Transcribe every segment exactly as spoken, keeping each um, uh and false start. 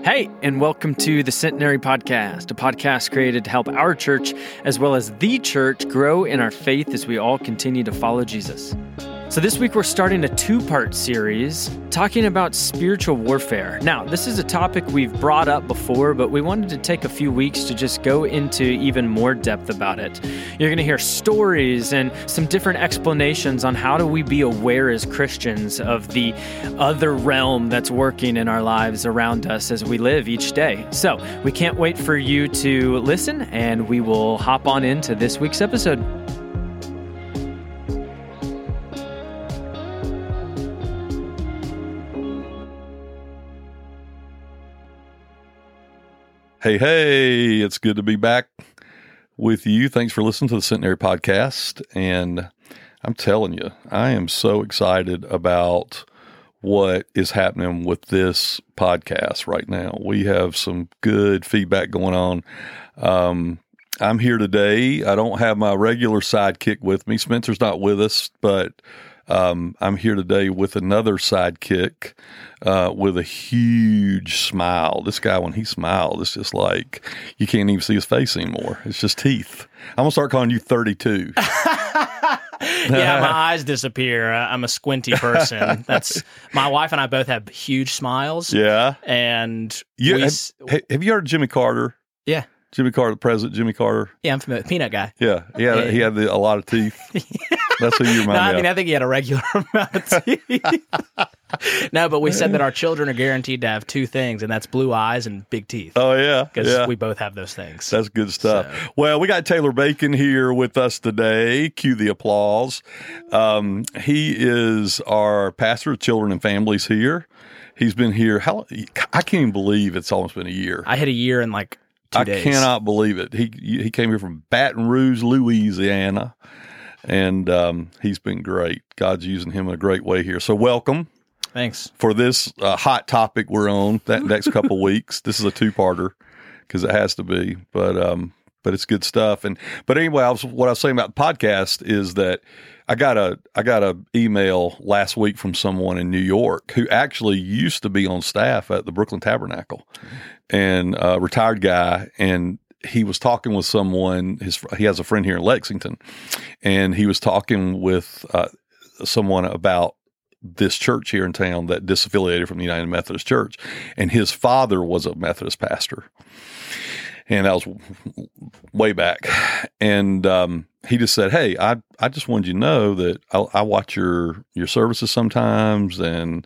Hey, and welcome to the Centenary Podcast, a podcast created to help our church, as well as the church, grow in our faith as we all continue to follow Jesus. So this week we're starting a two-part series talking about spiritual warfare. Now, this is a topic we've brought up before, but we wanted to take a few weeks to just go into even more depth about it. You're going to hear stories and some different explanations on how do we be aware as Christians of the other realm that's working in our lives around us as we live each day. So we can't wait for you to listen, and we will hop on into this week's episode. Hey, hey, it's good to be back with you. Thanks for listening to the Centenary Podcast. And I'm telling you, I am so excited about what is happening with this podcast right now. We have some good feedback going on. Um, I'm here today. I don't have my regular sidekick with me. Spencer's not with us, but Um, I'm here today with another sidekick uh, with a huge smile. This guy, when he smiles, it's just like you can't even see his face anymore. It's just teeth. I'm going to start calling you thirty-two. Yeah, my eyes disappear. I'm a squinty person. That's my wife and I both have huge smiles. Yeah. And you, we, have, have you heard of Jimmy Carter? Yeah. Jimmy Carter, the president, Jimmy Carter. Yeah, I'm familiar. Peanut guy. Yeah. He had, yeah. he had the, a lot of teeth. That's who you remind no, me I mean, of. I think he had a regular amount of teeth. No, but we said that our children are guaranteed to have two things, and that's blue eyes and big teeth. Oh, yeah. Because yeah. we both have those things. That's good stuff. So. Well, we got Taylor Bacon here with us today. Cue the applause. Um, he is our pastor of children and families here. He's been here. How I can't even believe it's almost been a year. I hit a year in like two I days. cannot believe it. He he came here from Baton Rouge, Louisiana. And um, he's been great. God's using him in a great way here. So welcome. Thanks. For this uh, hot topic we're on that next couple weeks. This is a two-parter because it has to be. But um, but it's good stuff. And but anyway, I was, what I was saying about the podcast is that I got a I got a email last week from someone in New York who actually used to be on staff at the Brooklyn Tabernacle, and a retired guy. And he was talking with someone, his, he has a friend here in Lexington, and he was talking with uh, someone about this church here in town that disaffiliated from the United Methodist Church, and his father was a Methodist pastor, and that was way back, and um, he just said, hey, I I just wanted you to know that I, I watch your, your services sometimes, and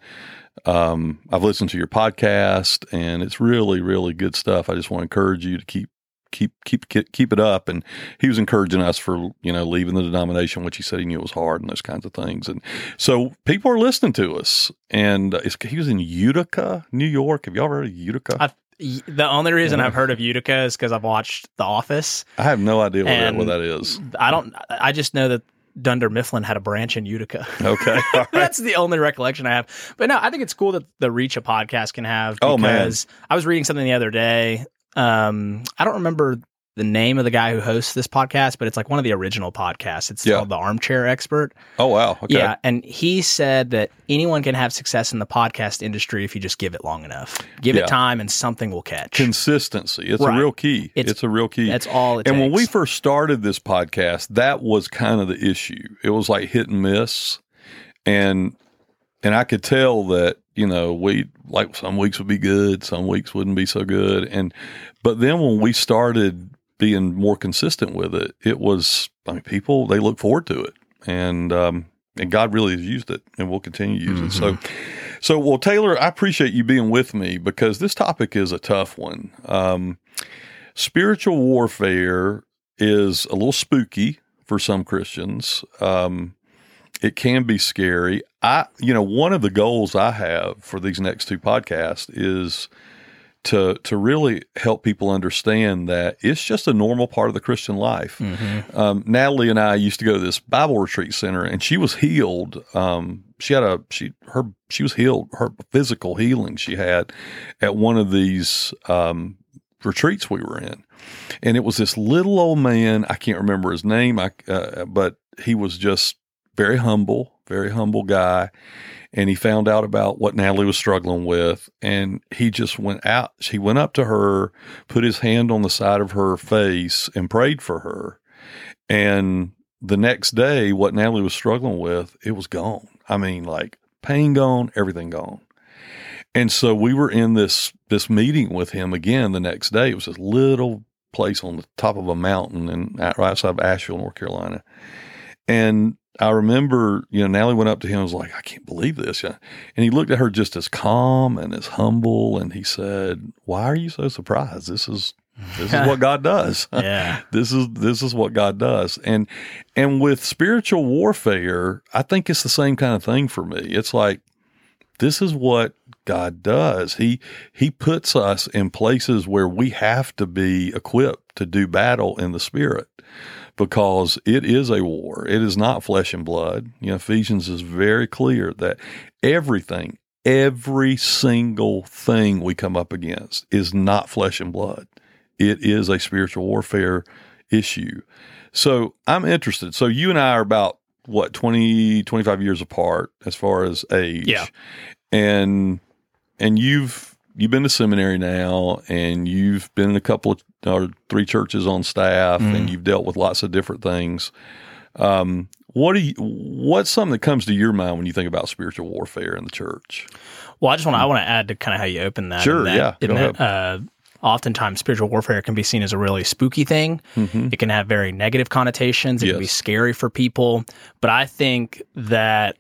um, I've listened to your podcast, and it's really, really good stuff. I just want to encourage you to keep Keep keep keep it up, and he was encouraging us for you know leaving the denomination, which he said he knew it was hard and those kinds of things. And so people are listening to us. And it's, he was in Utica, New York. Have y'all heard of Utica? I, the only reason yeah. I've heard of Utica is because I've watched The Office. I have no idea what that, what that is. I don't. I just know that Dunder Mifflin had a branch in Utica. Okay, all right. That's the only recollection I have. But no, I think it's cool that the reach a podcast can have. Oh man, because I was reading something the other day. Um, I don't remember the name of the guy who hosts this podcast, but it's like one of the original podcasts. It's yeah. called The Armchair Expert. Oh, wow. Okay. Yeah. And he said that anyone can have success in the podcast industry if you just give it long enough. Give yeah. it time and something will catch. Consistency. It's right. a real key. It's, it's a real key. That's all it and takes. when we first started this podcast, that was kind of the issue. It was like hit and miss. And and I could tell that, you know, we like some weeks would be good, some weeks wouldn't be so good. And but then when we started being more consistent with it, it was, I mean, people, they look forward to it. And um, and God really has used it, and we'll continue to use mm-hmm. it. So, so, well, Taylor, I appreciate you being with me because this topic is a tough one. Um, spiritual warfare is a little spooky for some Christians. Um It can be scary. I, you know, one of the goals I have for these next two podcasts is to to really help people understand that it's just a normal part of the Christian life. Mm-hmm. Um, Natalie and I used to go to this Bible retreat center, and she was healed. Um, she had a she her she was healed. Her physical healing she had at one of these um, retreats we were in, and it was this little old man. I can't remember his name. I uh, but he was just very humble, very humble guy. And he found out about what Natalie was struggling with. And he just went out. He went up to her, put his hand on the side of her face and prayed for her. And the next day, what Natalie was struggling with, it was gone. I mean, like pain gone, everything gone. And so we were in this, this meeting with him again the next day. It was this little place on the top of a mountain and right outside of Asheville, North Carolina. And I remember, you know, Natalie went up to him and was like, I can't believe this. And he looked at her just as calm and as humble. And he said, why are you so surprised? This is, this is what God does. Yeah. This is, this is what God does. And, and with spiritual warfare, I think it's the same kind of thing for me. It's like, this is what God does. He, he puts us in places where we have to be equipped to do battle in the spirit. Because it is a war. It is not flesh and blood. You know, Ephesians is very clear that everything, every single thing we come up against is not flesh and blood. It is a spiritual warfare issue. So I'm interested. So you and I are about, what, twenty, twenty-five years apart as far as age. Yeah. And, and you've, you've been to seminary now, and you've been in a couple of or three churches on staff, mm. and you've dealt with lots of different things. Um, what do you? What's something that comes to your mind when you think about spiritual warfare in the church? Well, I just want to I want to add to kind of how you open that. Sure, that, yeah. In that, uh, oftentimes, spiritual warfare can be seen as a really spooky thing. Mm-hmm. It can have very negative connotations. It yes. can be scary for people. But I think that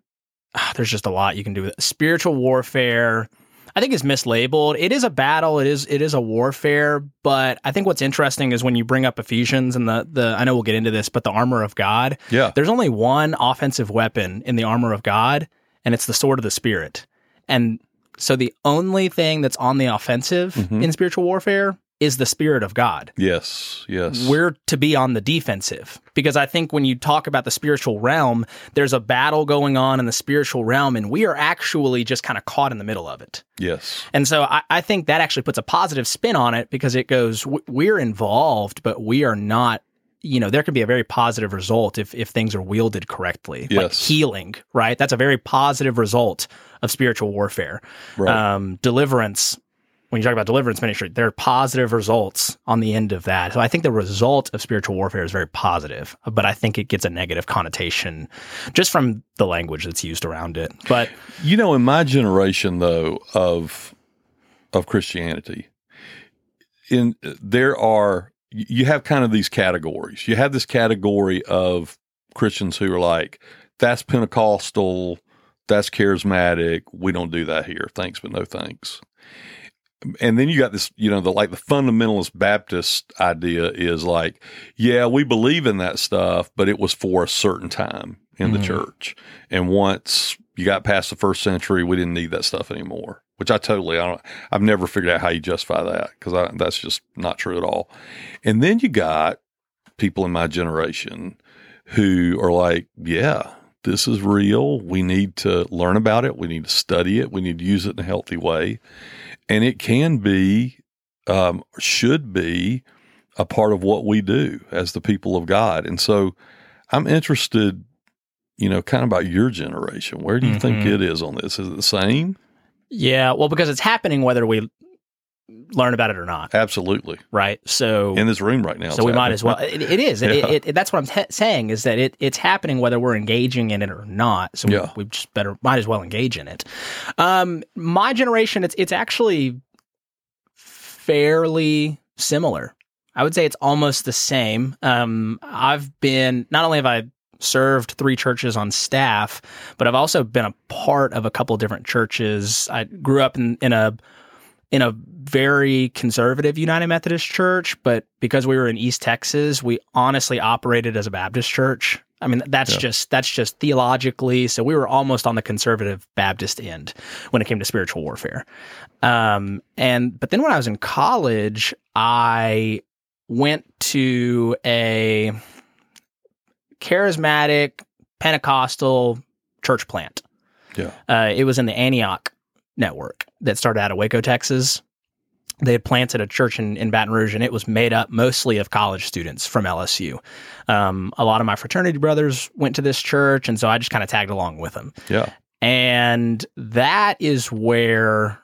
ah, there's just a lot you can do with it. Spiritual warfare, I think, is mislabeled. It is a battle. It is it is a warfare. But I think what's interesting is when you bring up Ephesians and the, the I know we'll get into this, but the armor of God. Yeah. There's only one offensive weapon in the armor of God, and it's the sword of the Spirit. And so the only thing that's on the offensive mm-hmm. in spiritual warfare is the Spirit of God. Yes, yes. We're to be on the defensive, because I think when you talk about the spiritual realm, there's a battle going on in the spiritual realm, and we are actually just kind of caught in the middle of it. Yes. And so I, I think that actually puts a positive spin on it, because it goes, w- we're involved, but we are not, you know, there can be a very positive result if, if things are wielded correctly. Yes. Like healing, right? That's a very positive result of spiritual warfare. Right. Um, deliverance. When you talk about deliverance ministry, there are positive results on the end of that. So I think the result of spiritual warfare is very positive, but I think it gets a negative connotation just from the language that's used around it. But you know, in my generation, though, of of Christianity, in there are you have kind of these categories. You have this category of Christians who are like, that's Pentecostal, that's charismatic. We don't do that here. Thanks, but no thanks. And then you got this, you know, the like the fundamentalist Baptist idea is like, yeah, we believe in that stuff, but it was for a certain time in mm-hmm. the church. And once you got past the first century, we didn't need that stuff anymore, which I totally, I don't, I've never figured out how you justify that, because that's just not true at all. And then you got people in my generation who are like, yeah, this is real. We need to learn about it. We need to study it. We need to use it in a healthy way. And it can be, um, should be a part of what we do as the people of God. And so I'm interested, you know, kind of about your generation. Where do you mm-hmm. think it is on this? Is it the same? Yeah, well, because it's happening whether we learn about it or not. Absolutely. Right. So in this room right now. So we happening. might as well. It, it is. Yeah. It, it, it, that's what I'm te- saying is that it, it's happening whether we're engaging in it or not. So yeah. we, we just better might as well engage in it. Um, my generation, it's it's actually fairly similar. I would say it's almost the same. Um, I've been not only have I served three churches on staff, but I've also been a part of a couple of different churches. I grew up in, in a in a very conservative United Methodist church, but because we were in East Texas, we honestly operated as a Baptist church. I mean, that's yeah. just that's just theologically. So we were almost on the conservative Baptist end when it came to spiritual warfare. Um, and but then when I was in college, I went to a charismatic Pentecostal church plant. Yeah, uh, it was in the Antioch network that started out of Waco, Texas. they had planted a church in, in Baton Rouge, and it was made up mostly of college students from L S U. Um, a lot of my fraternity brothers went to this church, and so I just kind of tagged along with them. Yeah. And that is where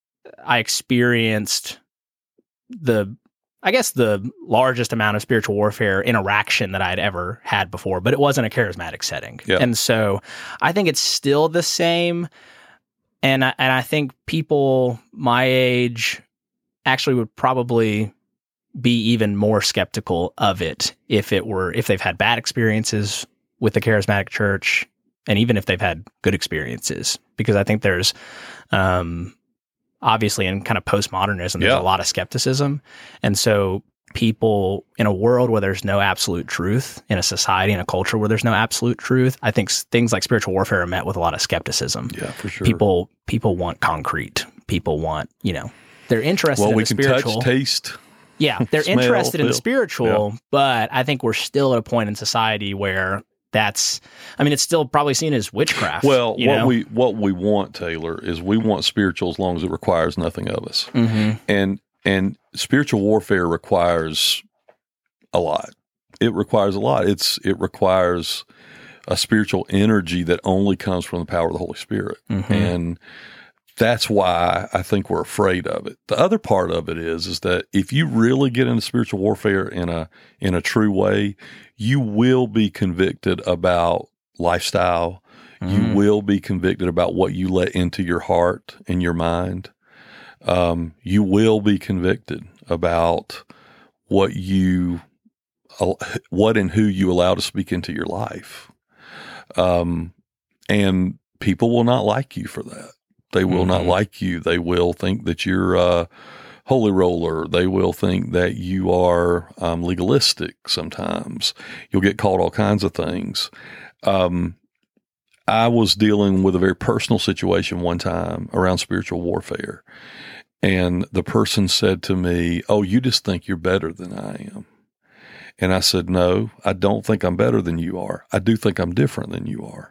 I experienced the, I guess, the largest amount of spiritual warfare interaction that I'd ever had before, but it wasn't a charismatic setting. Yeah. And so I think it's still the same. And I, and I think people my age actually would probably be even more skeptical of it if it were, if they've had bad experiences with the charismatic church, and even if they've had good experiences, because I think there's, um, obviously in kind of postmodernism, there's Yeah. a lot of skepticism. And so people in a world where there's no absolute truth, in a society and a culture where there's no absolute truth, I think s- things like spiritual warfare are met with a lot of skepticism. Yeah, for sure. People, people want concrete. People want, you know, they're interested well, in we the can spiritual. touch, taste. Yeah, they're smell, interested in the feel. spiritual, Yeah. but I think we're still at a point in society where that's, I mean, it's still probably seen as witchcraft. Well, you what know? we what we want, Taylor, is we want spiritual as long as it requires nothing of us. Mhm. And and spiritual warfare requires a lot. It requires a lot. It's it requires a spiritual energy that only comes from the power of the Holy Spirit. Mhm. And that's why I think we're afraid of it. The other part of it is is that if you really get into spiritual warfare in a in a true way, you will be convicted about lifestyle. Mhm. You will be convicted about what you let into your heart and your mind. Um, you will be convicted about what you, what and who you allow to speak into your life. Um, and people will not like you for that. They will Mhm. not like you. They will think that you're a holy roller. They will think that you are um, legalistic sometimes. You'll get called all kinds of things. Um, I was dealing with a very personal situation one time around spiritual warfare. And the person said to me, "Oh, you just think you're better than I am." And I said, "No, I don't think I'm better than you are. I do think I'm different than you are."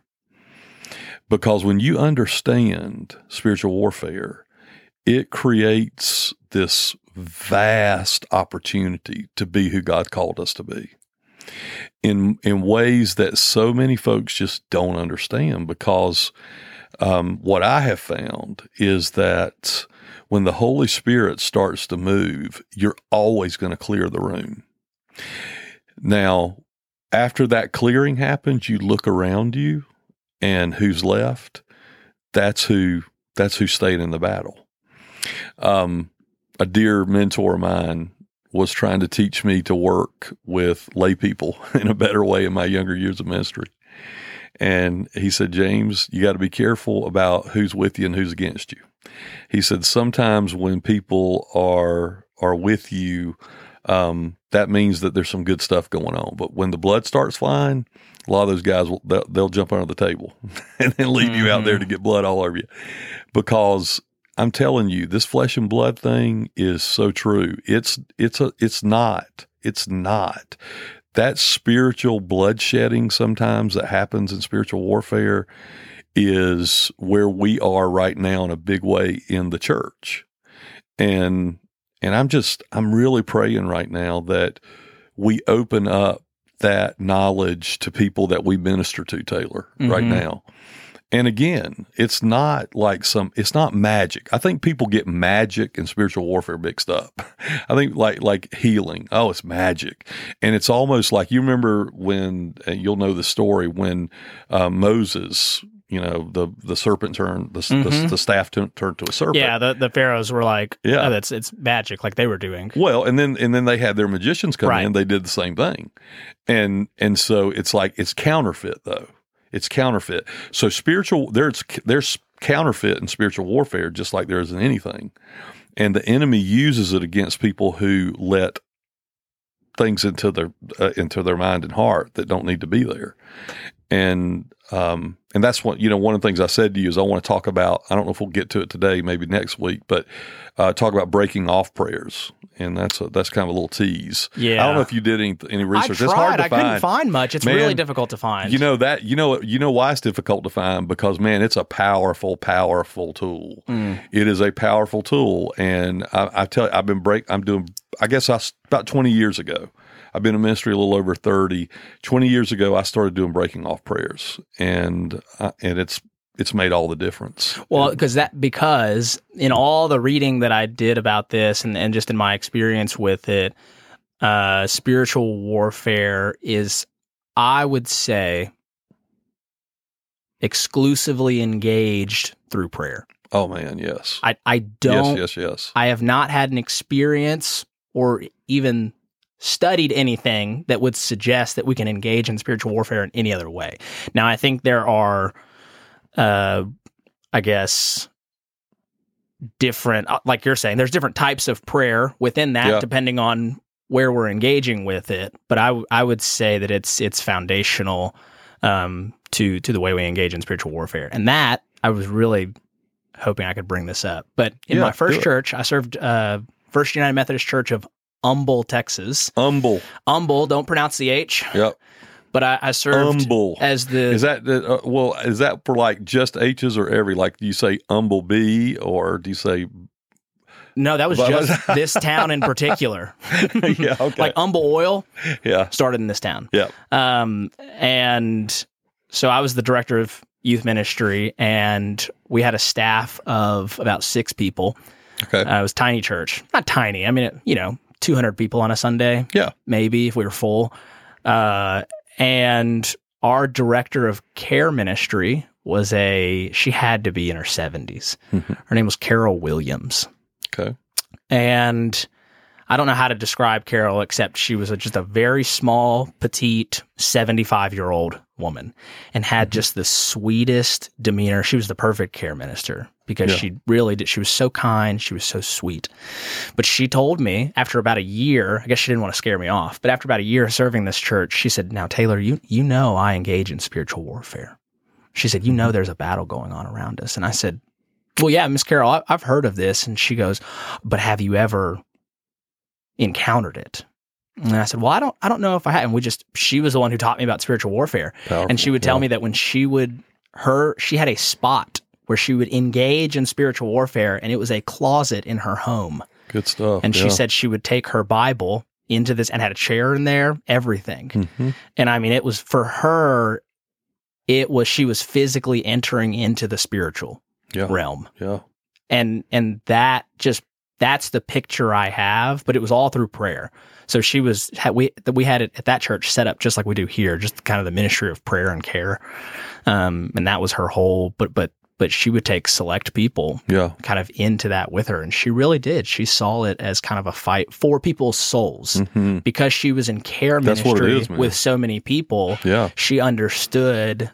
Because when you understand spiritual warfare, it creates this vast opportunity to be who God called us to be in in ways that so many folks just don't understand. Because um, what I have found is that when the Holy Spirit starts to move, you're always going to clear the room. Now, after that clearing happens, you look around you, and who's left? That's who. That's who stayed in the battle. Um, a dear mentor of mine was trying to teach me to work with lay people in a better way in my younger years of ministry, and he said, "James, you got to be careful about who's with you and who's against you." He said, "Sometimes when people are are with you, um, that means that there's some good stuff going on. But when the blood starts flying, a lot of those guys will they'll, they'll jump under the table and then leave mm-hmm. you out there to get blood all over you." Because I'm telling you, this flesh and blood thing is so true. It's it's a it's not it's not that spiritual bloodshedding sometimes that happens in spiritual warfare is where we are right now in a big way in the church. And and I'm just I'm really praying right now that we open up that knowledge to people that we minister to, Taylor, mm-hmm. right now. And again, it's not like some, it's not magic. I think people get magic and spiritual warfare mixed up. I think like, like healing. Oh, it's magic. And it's almost like, you remember when, uh, you'll know the story when uh, Moses, you know, the, the serpent turned, the, mm-hmm. the, the staff t- turned to a serpent. Yeah. The, the pharaohs were like, yeah, oh, that's, it's magic, like they were doing. Well, and then, and then they had their magicians come right. in, they did the same thing. And, and so it's like, it's counterfeit though. It's counterfeit. So spiritual, there's there's counterfeit in spiritual warfare, just like there is in anything. And the enemy uses it against people who let things into their uh, into their mind and heart that don't need to be there. And um, and that's what, you know, one of the things I said to you is I want to talk about, I don't know if we'll get to it today, maybe next week, but uh, talk about breaking off prayers and that's a, that's kind of a little tease. Yeah. I don't know if you did any any research. I tried. It's hard to I find. couldn't find much. It's Man, really difficult to find. You know that you know you know why it's difficult to find, because man, it's a powerful, powerful tool. Mm. It is a powerful tool, and I, I tell you, I've been break. I'm doing. I guess I about twenty years ago. I've been in ministry a little over thirty. twenty years ago, I started doing breaking off prayers, and uh, and it's it's made all the difference. Well, because that because in all the reading that I did about this, and, and just in my experience with it, uh, spiritual warfare is, I would say, exclusively engaged through prayer. Oh man, yes. I, I don't. Yes, yes, yes. I have not had an experience or even studied anything that would suggest that we can engage in spiritual warfare in any other way. Now, I think there are, uh, I guess, different, like you're saying, there's different types of prayer within that, Yeah. depending on where we're engaging with it. But I, w- I would say that it's it's foundational um, to to the way we engage in spiritual warfare, and that I was really hoping I could bring this up. But in Yeah, my first do it. church, I served uh, First United Methodist Church of Humble, Texas. Humble. Humble, don't pronounce the H. Yep. But I, I served Humble. as the Is that the, uh, well? Is that for like just H's or every? Like, do you say humble bee or do you say? no, that was But- just this town in particular. Yeah. Okay. Like Humble Oil yeah. started in this town. Yeah. Um, and so I was the director of youth ministry, and we had a staff of about six people. Okay. Uh, it was tiny church, not tiny. I mean, it, you know, two hundred people on a Sunday. Yeah. Maybe if we were full. Uh, and our director of care ministry was a, she had to be in her seventies. Mhm. Her name was Carol Williams. Okay. And I don't know how to describe Carol, except she was a, just a very small, petite, seventy-five-year-old woman and had just the sweetest demeanor. She was the perfect care minister because Yeah. she really did. She was so kind. She was so sweet. But she told me after about a year, I guess she didn't want to scare me off, but after about a year serving this church, she said, now, Taylor, you, you know I engage in spiritual warfare. She said, you know there's a battle going on around us. And I said, well, yeah, Miss Carol, I, I've heard of this. And she goes, but have you ever encountered it? And I said, well, I don't, I don't know if I had. And we just, she was the one who taught me about spiritual warfare. Powerful. And she would tell Yeah. me that when she would, her, she had a spot where she would engage in spiritual warfare, and it was a closet in her home. Good stuff. And she yeah. said she would take her Bible into this and had a chair in there, everything. Mhm. And I mean, it was for her, it was, she was physically entering into the spiritual Yeah. realm. Yeah. And, and that just, that's the picture I have, but it was all through prayer. So she was, had, we, we had it at that church set up just like we do here, just kind of the ministry of prayer and care. Um, and that was her whole, but, but, but she would take select people Yeah. kind of into that with her. And she really did. She saw it as kind of a fight for people's souls Mhm. because she was in care That's what it ministry is, man. with so many people. Yeah. She understood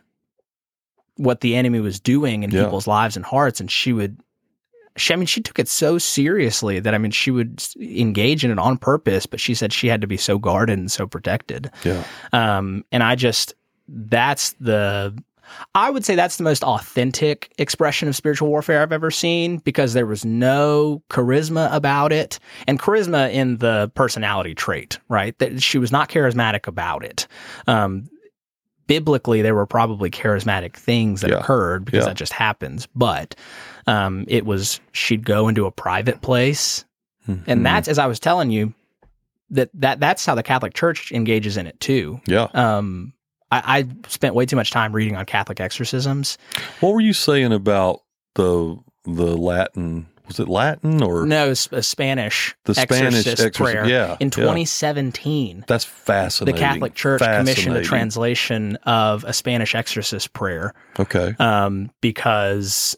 what the enemy was doing in Yeah. people's lives and hearts. And she would, she, I mean, she took it so seriously that, I mean, she would engage in it on purpose, but she said she had to be so guarded and so protected. Yeah. Um, and I just, that's the, I would say that's the most authentic expression of spiritual warfare I've ever seen because there was no charisma about it. And charisma in the personality trait, right? That she was not charismatic about it. Um, biblically, there were probably charismatic things that Yeah. occurred because Yeah. that just happens. But um, it was, she'd go into a private place. Mhm. And that's, as I was telling you, that, that that's how the Catholic Church engages in it too. Yeah. Um, I, I spent way too much time reading on Catholic exorcisms. What were you saying about the the Latin? Was it Latin or No, it's a Spanish the Spanish exorcist exorcism? prayer. Yeah. In yeah. twenty seventeen, That's the fascinating. Catholic Church commissioned a Fascinating. translation of a Spanish exorcist prayer Okay. um, because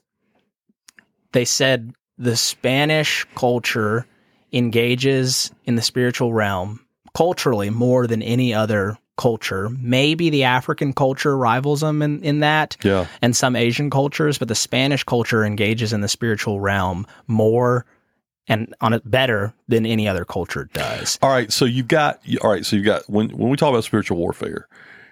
they said the Spanish culture engages in the spiritual realm culturally more than any other culture. Maybe the African culture rivals them in, in that. Yeah. And some Asian cultures, but the Spanish culture engages in the spiritual realm more and on it better than any other culture does. All right. So you've got. All right. So you've got when when we talk about spiritual warfare,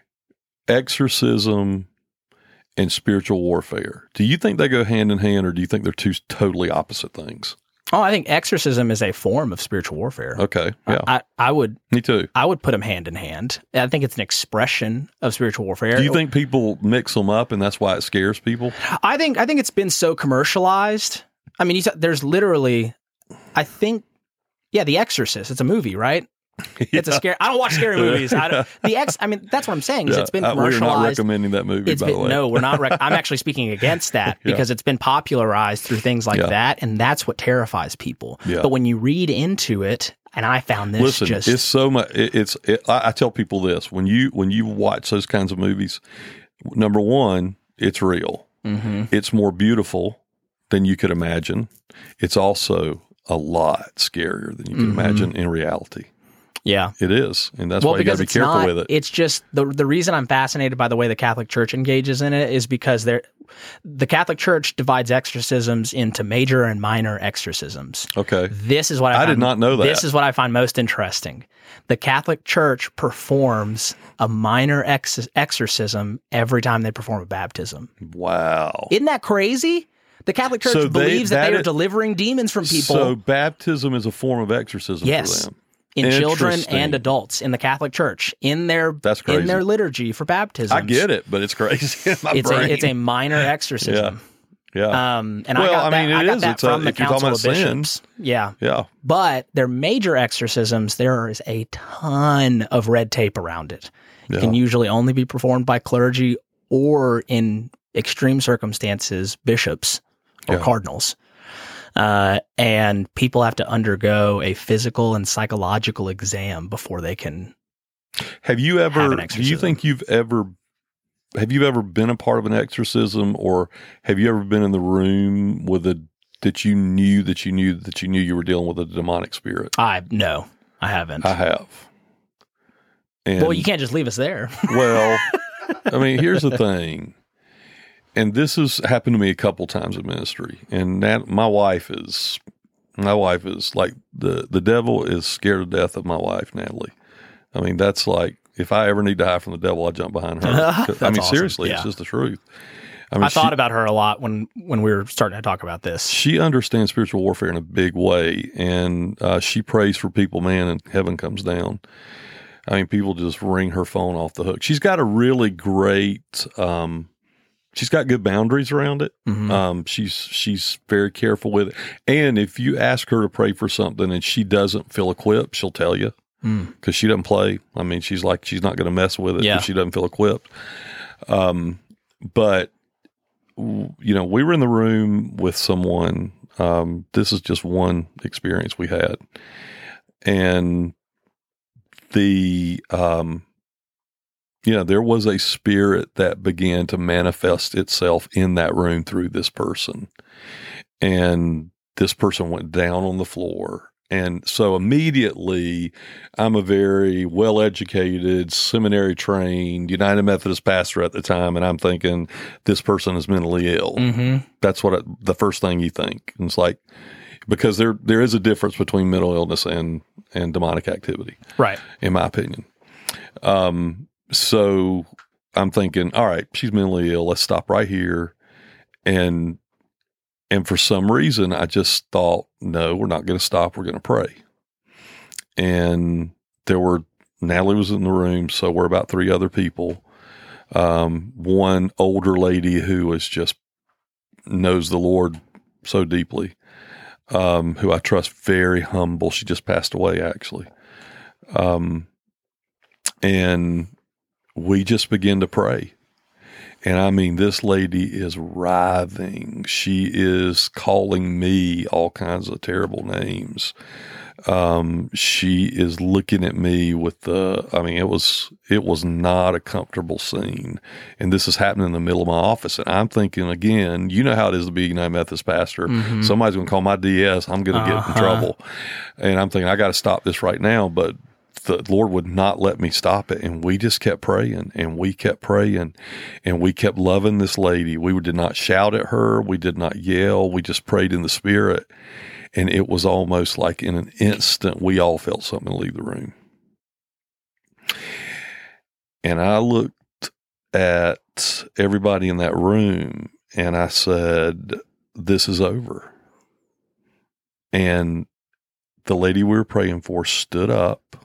exorcism and spiritual warfare. Do you think they go hand in hand, or do you think they're two totally opposite things? Oh, I think exorcism is a form of spiritual warfare. Okay, yeah. I, I would Me too. I would put them hand in hand. I think it's an expression of spiritual warfare. Do you think people mix them up and that's why it scares people? I think I think it's been so commercialized. I mean, you, there's literally, I think, yeah, The Exorcist. It's a movie, right? It's a scary. I don't watch scary movies. I don't, the ex. I mean, that's what I'm saying. Is Yeah, it's been uh, commercialized. We're not recommending that movie. It's by been, the way, no, we're not. Rec- I'm actually speaking against that Yeah. because it's been popularized through things like Yeah. that, and that's what terrifies people. Yeah. But when you read into it, and I found this Listen, just it's so much. It, it's. It, I, I tell people this when you when you watch those kinds of movies. Number one, it's real. Mhm. It's more beautiful than you could imagine. It's also a lot scarier than you can Mhm. imagine in reality. yeah. It is, and that's Well, why you got because to be it's careful not, with it. It's just the the reason I'm fascinated by the way the Catholic Church engages in it is because they're the Catholic Church divides exorcisms into major and minor exorcisms. Okay, This is what I, I find, did not know that. This is what I find most interesting. The Catholic Church performs a minor ex- exorcism every time they perform a baptism. wow. Isn't that crazy? The Catholic Church So they- believes that, that they are is- delivering demons from people. So baptism is a form of exorcism Yes. for them. in children Interesting. and adults in the Catholic Church in their That's crazy. in their liturgy for baptism. I get it, but it's crazy in my It's brain. a it's a minor exorcism. yeah, Um, and Well, I got I that, mean, it I got is. that It's a- from the if you're talking Council of about sin. Bishops. Yeah, yeah. but their major exorcisms, there is a ton of red tape around it. It Yeah. can usually only be performed by clergy or, in extreme circumstances, bishops or Yeah. cardinals. Uh, and people have to undergo a physical and psychological exam before they can. Have you Have ever? an Do you exorcism. think you've ever? Have you ever been a part of an exorcism, or have you ever been in the room with a that you knew that you knew that you knew you were dealing with a demonic spirit? I no, I haven't. I have. And, well, you can't just leave us there. Well, I mean, here's the thing, and this has happened to me a couple times in ministry. And that my wife is, my wife is like the the devil is scared to death of my wife, Natalie. I mean, that's like if I ever need to hide from the devil, I jump behind her. I That's mean, awesome. seriously, Yeah. it's just the truth. I mean, I thought she, about her a lot when when we were starting to talk about this. she understands spiritual warfare in a big way, and uh, she prays for people, man, and heaven comes down. I mean, people just ring her phone off the hook. She's got a really great, um, she's got good boundaries around it. Mhm. Um, she's she's very careful with it. And if you ask her to pray for something and she doesn't feel equipped, she'll tell you Mm. because she doesn't play. I mean, she's like she's not going to mess with it Yeah. if she doesn't feel equipped. Um, but w- you know, we were in the room with someone. Um, this is just one experience we had, and the um, you know, there was a spirit that began to manifest itself in that room through this person, and this person went down on the floor. And so immediately, I'm a very well-educated, seminary-trained United Methodist pastor at the time, and I'm thinking this person is mentally ill. Mm-hmm. That's what I, the first thing you think. And it's like because there there is a difference between mental illness and and demonic activity, Right. in my opinion. Um, so I'm thinking, all right, she's mentally ill. Let's stop right here, and. And for some reason, I just thought, no, we're not going to stop. We're going to pray. And there were, Natalie was in the room, so we're about three other people. Um, one older lady who was just knows the Lord so deeply, um, who I trust, very humble. She just passed away, actually. Um, and we just began to pray. And I mean, this lady is writhing. She is calling me all kinds of terrible names. Um, she is looking at me with the, I mean, it was, it was not a comfortable scene. And this is happening in the middle of my office. And I'm thinking again, you know how it is to be a United Methodist pastor. Mhm. Somebody's going to call my D S. I'm going to get Uh-huh. in trouble. And I'm thinking, I got to stop this right now. But the Lord would not let me stop it. And we just kept praying and we kept praying and we kept loving this lady. We did not shout at her. We did not yell. We just prayed in the Spirit. And it was almost like in an instant, we all felt something leave the room. And I looked at everybody in that room and I said, this is over. And the lady we were praying for stood up.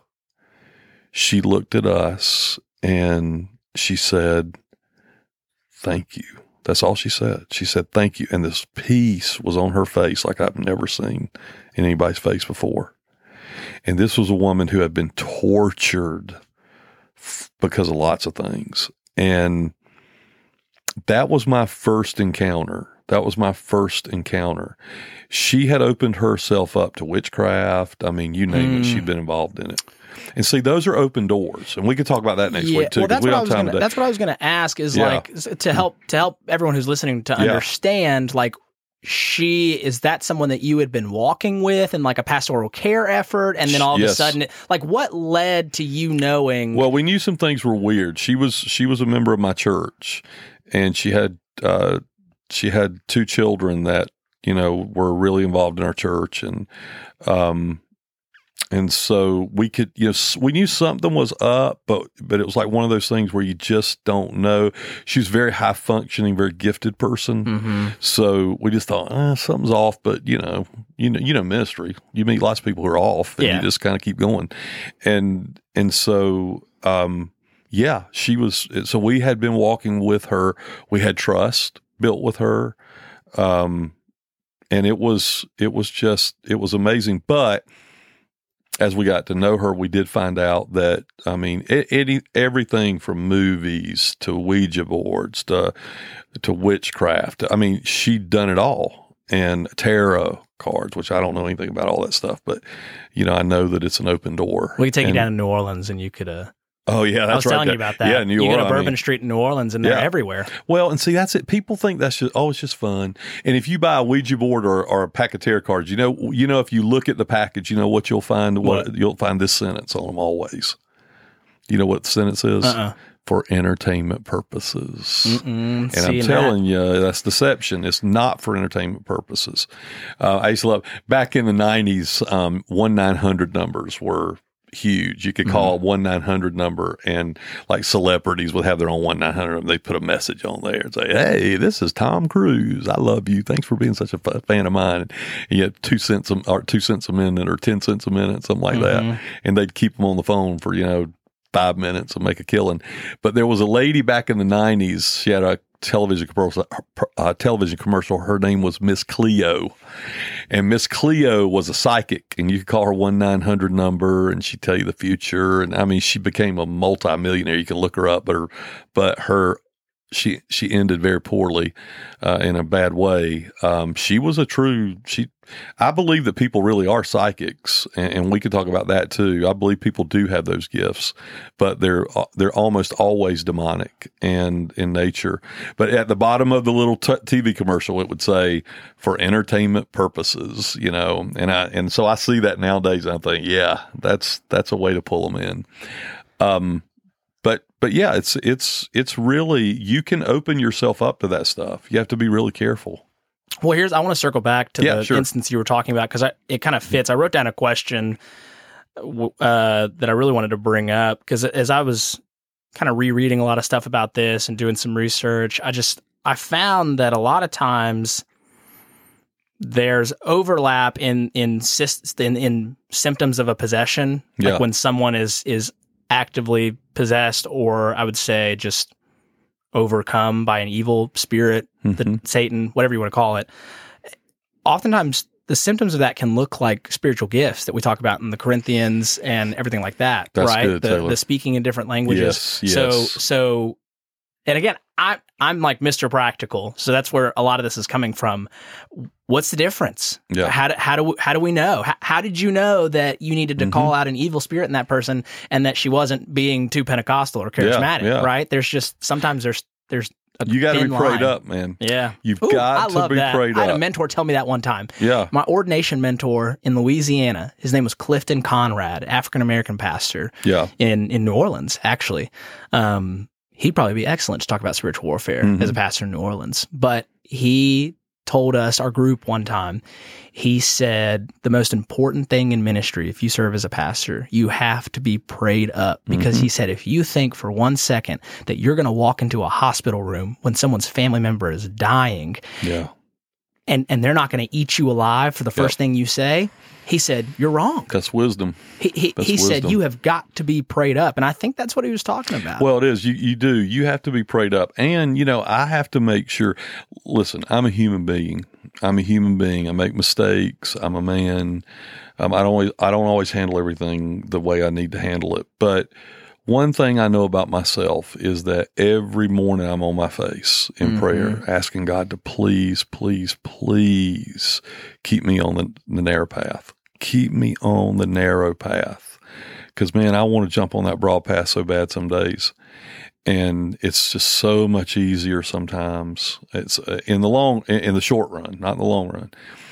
She looked at us and she said, "Thank you." That's all she said. She said, "Thank you." And this peace was on her face like I've never seen in anybody's face before. And this was a woman who had been tortured f- because of lots of things. And that was my first encounter. That was my first encounter. She had opened herself up to witchcraft. I mean, you name mm. it, she'd been involved in it. And see, those are open doors, and we could talk about that next yeah, week too. Well, that's, we what don't I was have time gonna, today. that's what I was going to ask. Is Yeah. like to help to help everyone who's listening to Yeah. understand. Like, she is that someone that you had been walking with in like a pastoral care effort, and then all of Yes. a sudden, like, what led to you knowing? Well, we knew some things were weird. She was she was a member of my church, and she had uh, she had two children that you know were really involved in our church, and um. And so we could, you know, we knew something was up, but but it was like one of those things where you just don't know. She was a very high functioning, very gifted person. Mm-hmm. So we just thought, eh, something's off. But you know, you know, you know, ministry. You meet lots of people who are off, and Yeah. you just kind of keep going. And and so, um, yeah, she was. So we had been walking with her. We had trust built with her, um, and it was it was just it was amazing. But as we got to know her, we did find out that, I mean, it, it, everything from movies to Ouija boards to to witchcraft. I mean, she'd done it all. And tarot cards, which I don't know anything about all that stuff, but, you know, I know that it's an open door. We could take and, you down to New Orleans, and you could. Uh, oh yeah, that's I was right. telling that, you about that. Yeah, New you Orleans. go to Bourbon I mean, Street in New Orleans, and they're yeah. everywhere. Well, and see, that's it. People think that's just, oh, it's just fun. And if you buy a Ouija board or, or a pack of tarot cards, you know, you know, if you look at the package, you know what you'll find. What, What? You'll find this sentence on them always. You know what the sentence is? Uh-uh. For entertainment purposes. Mm-mm, And I'm telling you, that's deception. It's not for entertainment purposes. Uh, I used to love, back in the nineties, um, one nine hundred numbers were huge. You could call a one nine hundred number, and like celebrities would have their own one nine hundred. They put a message on there and say, "Hey, this is Tom Cruise. I love you. Thanks for being such a f- fan of mine." And you had two cents a, or two cents a minute or ten cents a minute, something like Mm-hmm. that. And they'd keep them on the phone for, you know, five minutes and make a killing. But there was a lady back in the nineties. She had a television commercial, uh, television commercial. Her name was Miss Cleo. And Miss Cleo was a psychic, and you could call her one nine hundred number, and she'd tell you the future. And I mean, she became a multimillionaire. You can look her up, but her, but her, she she ended very poorly, uh, in a bad way. Um, she was a true. She, I believe that people really are psychics, and, and we could talk about that too. I believe people do have those gifts, but they're they're almost always demonic and in nature. But at the bottom of the little t- T V commercial, it would say for entertainment purposes, you know. And I and so I see that nowadays, and I think, yeah, that's that's a way to pull them in. Um, but but yeah, it's it's it's really, you can open yourself up to that stuff. You have to be really careful. Well, here's, I want to circle back to Yeah, the sure. instance you were talking about, because it kind of fits. I wrote down a question uh, that I really wanted to bring up, because as I was kind of rereading a lot of stuff about this and doing some research, I just, I found that a lot of times there's overlap in, in, sys- in, in symptoms of a possession, like Yeah. when someone is, is actively possessed, or I would say just overcome by an evil spirit, the Mhm. Satan, whatever you want to call it. Oftentimes, the symptoms of that can look like spiritual gifts that we talk about in the Corinthians and everything like that, That's right? good, the, Taylor. the speaking in different languages. Yes, So, yes. so, and again, I, I'm like Mister Practical, so that's where a lot of this is coming from. What's the difference? Yeah. How do, how do how do we know? How, how did you know that you needed to Mm-hmm. call out an evil spirit in that person, and that she wasn't being too Pentecostal or charismatic? yeah. Right? There's just sometimes there's there's a You got to thin be prayed line. up, man. Yeah, You've Ooh, got I to love be that. prayed I had a up. mentor tell me that one time. Yeah. My ordination mentor in Louisiana, his name was Clifton Conrad, African American pastor Yeah. in in New Orleans, actually. Um, he'd probably be excellent to talk about spiritual warfare Mhm. as a pastor in New Orleans. But he told us, our group one time, he said, the most important thing in ministry, if you serve as a pastor, you have to be prayed up. Because Mm-hmm. he said, if you think for one second that you're going to walk into a hospital room when someone's family member is dying, Yeah. and, and they're not going to eat you alive for the first Yep. thing you say. He said, you're wrong. That's wisdom. He, he, That's he said, wisdom. you have got to be prayed up. And I think that's what he was talking about. Well, it is. You you do. You have to be prayed up. And, you know, I have to make sure, listen, I'm a human being. I'm a human being. I make mistakes. I'm a man. Um, I don't always, I don't always handle everything the way I need to handle it. But one thing I know about myself is that every morning I'm on my face in Mm-hmm. prayer, asking God to please, please, please keep me on the, the narrow path. Keep me on the narrow path. Because, man, I want to jump on that broad path so bad some days. And it's just so much easier sometimes. It's uh, in the long, in, in the short run, not in the long run.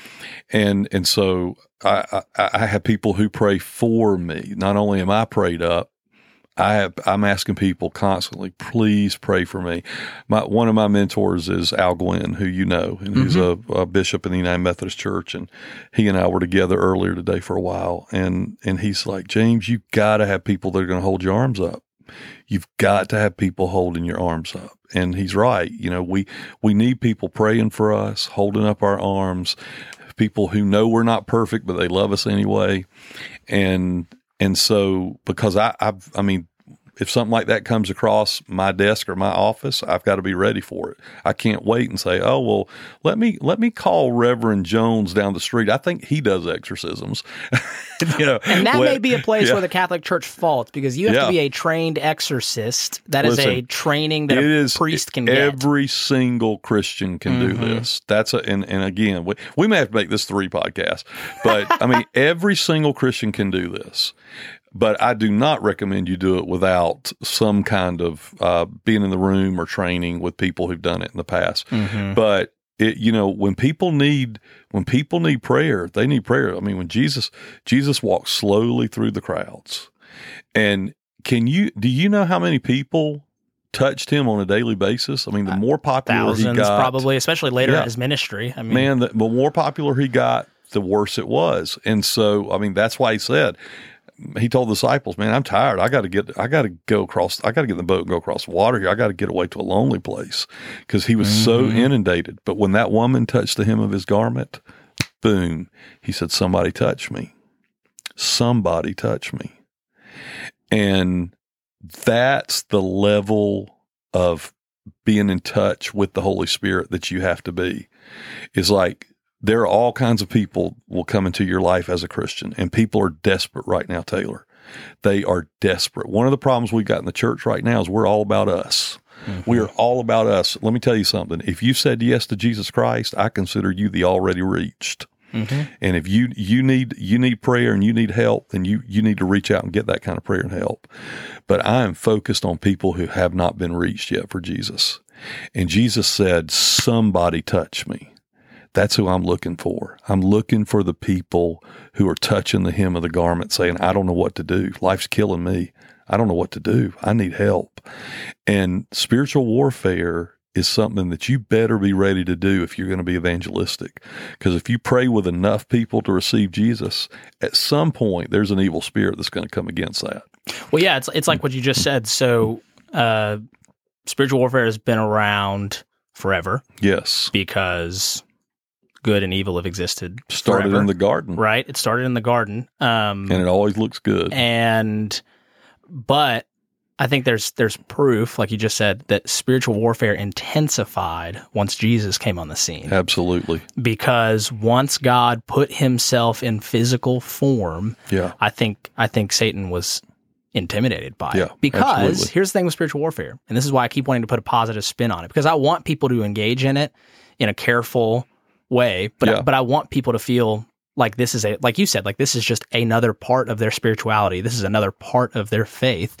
And and so I, I, I have people who pray for me. Not only am I prayed up, I have, I'm asking people constantly, please pray for me. My, one of my mentors is Al Gwynn, who you know, and who's Mm-hmm. a, a bishop in the United Methodist Church. And he and I were together earlier today for a while. And, and he's like, James, you've got to have people that are going to hold your arms up. You've got to have people holding your arms up. And he's right. You know, we, we need people praying for us, holding up our arms, people who know we're not perfect, but they love us anyway. And, And so, because I, I've, I mean, if something like that comes across my desk or my office, I've got to be ready for it. I can't wait and say, "Oh, well, let me let me call Reverend Jones down the street. I think he does exorcisms." you know, And that when- may be a place yeah. where the Catholic Church faults, because you have Yeah. to be a trained exorcist. That is Listen, a training that It a is priest can get. every single Christian can Mhm. do this. That's a, and, and again, we, we may have to make this three podcasts, but I mean, every single Christian can do this. But I do not recommend you do it without some kind of uh, being in the room or training with people who've done it in the past. Mhm. But it, you know, when people need when people need prayer, they need prayer. I mean, when Jesus Jesus walked slowly through the crowds, and can you do you know how many people touched him on a daily basis? I mean, the more popular Thousands, he got, probably, especially later Yeah. in his ministry. I mean, man, the, the more popular he got, the worse it was. And so, I mean, that's why he said, he told the disciples, man, I'm tired. I got to get, I got to go across, I got to get in the boat and go across the water here. I got to get away to a lonely place, because he was so Mhm. inundated. But when that woman touched the hem of his garment, boom, he said, somebody touch me. Somebody touch me. And that's the level of being in touch with the Holy Spirit that you have to be. Is like, there are all kinds of people will come into your life as a Christian, and people are desperate right now, Taylor. They are desperate. One of the problems we've got in the church right now is we're all about us. Mm-hmm. We are all about us. Let me tell you something. If you said yes to Jesus Christ, I consider you the already reached. Mhm. And if you you need you need prayer and you need help, then you you need to reach out and get that kind of prayer and help. But I am focused on people who have not been reached yet for Jesus. And Jesus said, somebody touch me. That's who I'm looking for. I'm looking for the people who are touching the hem of the garment, saying, I don't know what to do. Life's killing me. I don't know what to do. I need help. And spiritual warfare is something that you better be ready to do if you're going to be evangelistic. Because if you pray with enough people to receive Jesus, at some point there's an evil spirit that's going to come against that. Well, yeah, it's it's like what you just said. So, uh, spiritual warfare has been around forever Yes. because good and evil have existed. Started forever, in the garden. right. It started in the garden, um, And it always looks good. and but I think there's there's proof, like you just said, that spiritual warfare intensified once Jesus came on the scene. Absolutely. Because once God put Himself in physical form, Yeah. I think I think Satan was intimidated by Yeah, it. Because absolutely. here's the thing with spiritual warfare, and this is why I keep wanting to put a positive spin on it, because I want people to engage in it in a careful way, but Yeah. but I want people to feel like this is a, like you said, like this is just another part of their spirituality. This is another part of their faith.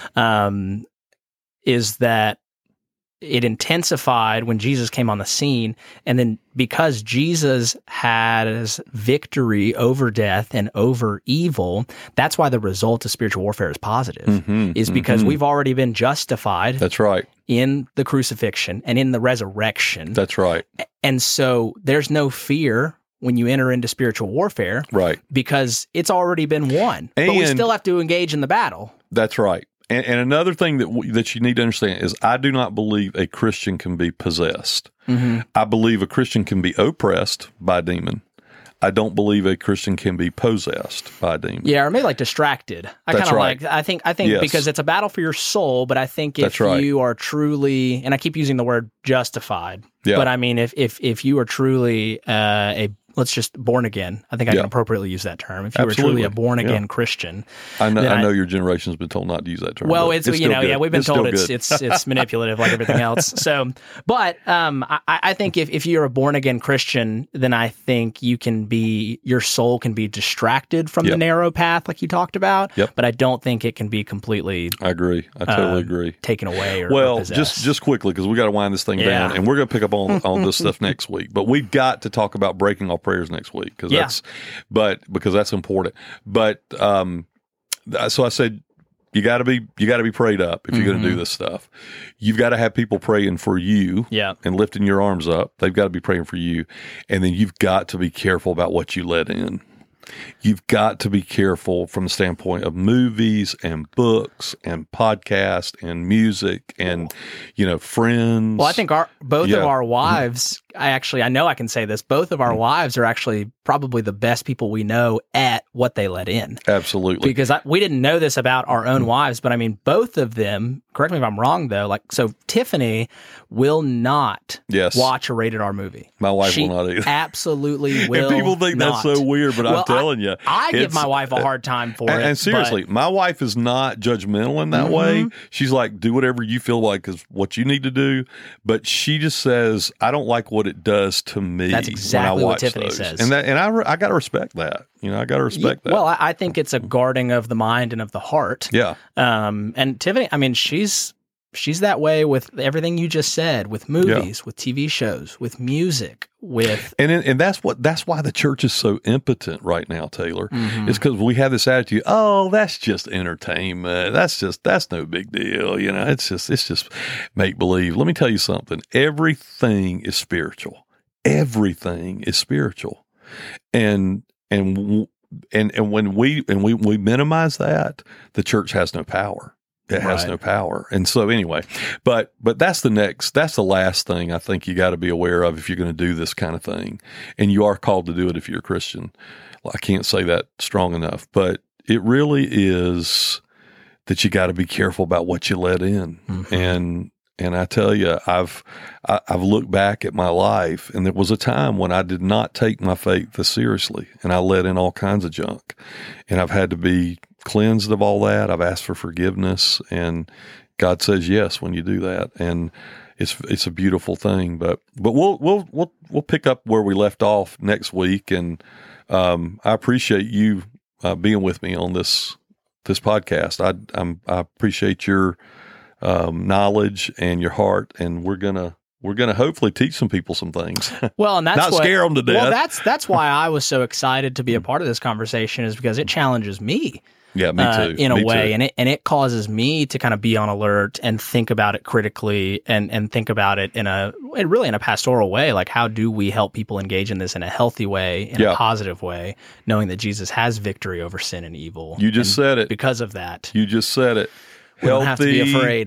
Um, is that it intensified when Jesus came on the scene, and then because Jesus has victory over death and over evil, that's why the result of spiritual warfare is positive. Mhm, Is because mhm. we've already been justified That's right. in the crucifixion and in the resurrection. That's right. And so there's no fear when you enter into spiritual warfare Right. because it's already been won. But we And- still have to engage in the battle. That's right. And, and another thing that w- that you need to understand is I do not believe a Christian can be possessed. Mm-hmm. I believe a Christian can be oppressed by a demon. I don't believe a Christian can be possessed by a demon. Yeah, or maybe like distracted. I kind of right. like, I think, I think yes. because it's a battle for your soul, but I think if right. you are truly, and I keep using the word justified, yeah. but I mean, if, if, if you are truly uh, a, let's just born again, I think I yeah. can appropriately use that term. If you Absolutely. were truly a born again yeah. Christian. I know, I know I, your generation's been told not to use that term. Well, it's, it's you know, good. yeah, we've been it's told it's, it's it's, it's manipulative like everything else. So, but um, I, I think if, if you're a born again Christian, then I think you can be, your soul can be distracted from yep. the narrow path like you talked about, yep. but I don't think it can be completely I agree. I totally uh, agree. taken away or Well, or possessed. just just quickly, because we got to wind this thing Yeah. down, and we're going to pick up on, on this stuff next week. But we've got to talk about breaking all prayers next week, because Yeah. that's, but because that's important. But um, so I said, you got to be you got to be prayed up if you're going to do this stuff. You've got to have people praying for you, Yeah. and lifting your arms up. They've got to be praying for you, and then you've got to be careful about what you let in. You've got to be careful from the standpoint of movies and books and podcasts and music and, you know, friends. Well, I think our both Yeah. of our wives, I actually, I know I can say this, both of our wives are actually probably the best people we know at what they let in. Absolutely. Because I, we didn't know this about our own wives, but I mean, both of them, correct me if I'm wrong though, like, so Tiffany will not Yes. watch a rated R movie. My wife She will not either. absolutely will And people think not. that's so weird, but Well, I'm telling you. I give it's- my wife a hard time for and, it. and seriously, but- my wife is not judgmental in that Mhm. way. She's like, do whatever you feel like is what you need to do. But she just says, I don't like what it does to me. That's exactly when I what watch Tiffany those. says. And that, and I, re- I got to respect that. You know, I got to respect that. Well, I, I think it's a guarding of the mind and of the heart. yeah. Um, and Tiffany, I mean, she's she's that way with everything you just said, with movies, with T V shows, with music, with And and that's what that's why the church is so impotent right now, Taylor. Mhm. It's because we have this attitude. Oh, that's just entertainment. That's just that's no big deal. You know, it's just it's just make believe. Let me tell you something. Everything is spiritual. Everything is spiritual, and and w- and and when we and we we minimize that, the church has no power. It has Right. no power. And so anyway, but but that's the next, that's the last thing I think you got to be aware of if you're going to do this kind of thing. And you are called to do it if you're a Christian. Well, I can't say that strong enough, but it really is that you got to be careful about what you let in. Mhm. And and I tell you, I've I, I've looked back at my life, and there was a time when I did not take my faith as seriously, and I let in all kinds of junk, and I've had to be cleansed of all that. I've asked for forgiveness, and God says yes when you do that, and it's it's a beautiful thing. But but we'll we'll we'll we'll pick up where we left off next week, and um, I appreciate you uh, being with me on this this podcast. I I'm, I appreciate your um, knowledge and your heart, and we're gonna. We're going to hopefully teach some people some things. well, and that's Not what, scare them to death. Well, that's that's why I was so excited to be a part of this conversation, is because it challenges me. Yeah, me Uh, too. in a Me way, too. and it and it causes me to kind of be on alert and think about it critically, and and think about it in a really in a pastoral way. Like, how do we help people engage in this in a healthy way, in Yeah. a positive way, knowing that Jesus has victory over sin and evil. You just And said it. because of that, You just said it. we don't have to be Healthy, afraid.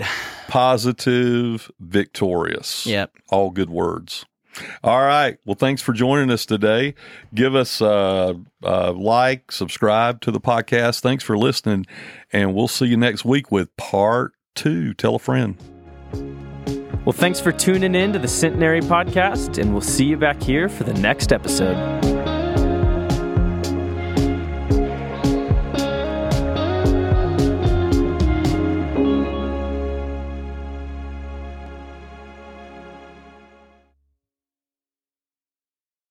positive, victorious. Yep. All good words. All right. Well, thanks for joining us today. Give us a, a like, subscribe to the podcast. Thanks for listening. And we'll see you next week with part two. Tell a friend. Well, thanks for tuning in to the Centenary Podcast, and we'll see you back here for the next episode.